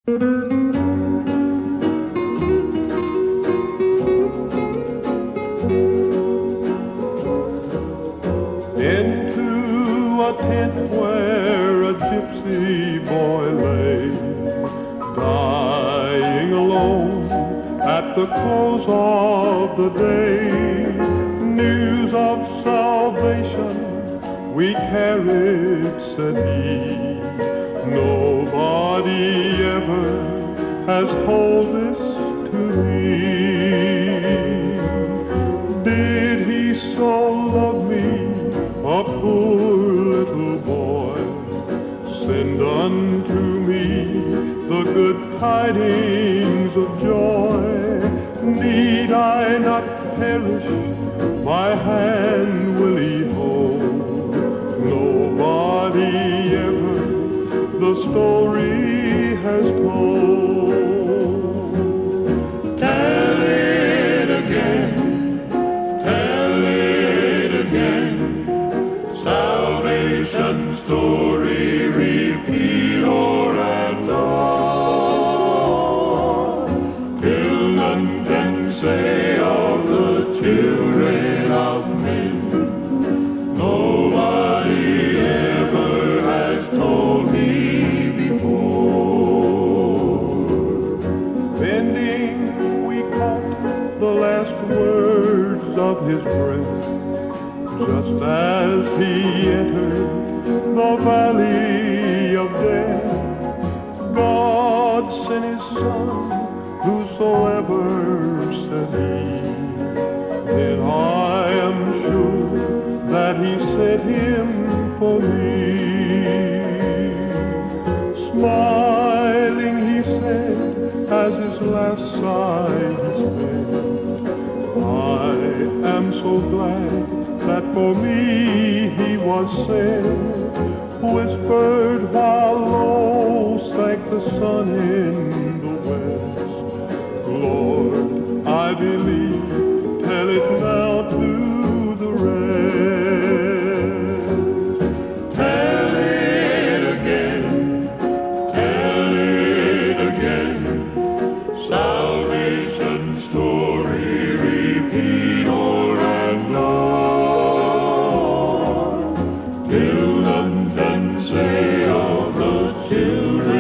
Into a tent where a gypsy boy lay, dying alone at the close of the day. News of salvation we carried, said he. Nobody ever has told this to me. Did he so love me, a poor little boy? Send unto me the good tidings of joy. Need I not perish? My hand will he hold. Nobody ever the story has told. Tell it again, tell it again. Salvation story, repeat o'er and on, till none can say of the children of men. Nobody ever has told me before. Bending, we caught the last words of his breath, just as he entered the valley of death. God sent his son, whosoever, said he. Then I am sure that he sent him for me. Smiling, he said, as his last sigh he spent, I am so glad that for me he was sent. Whispered while low sank the sun in the west. Lord, I believe, tell it now to the rest. Tell it again, tell it again. Salvation story, repeat o'er and on, till none can say of the children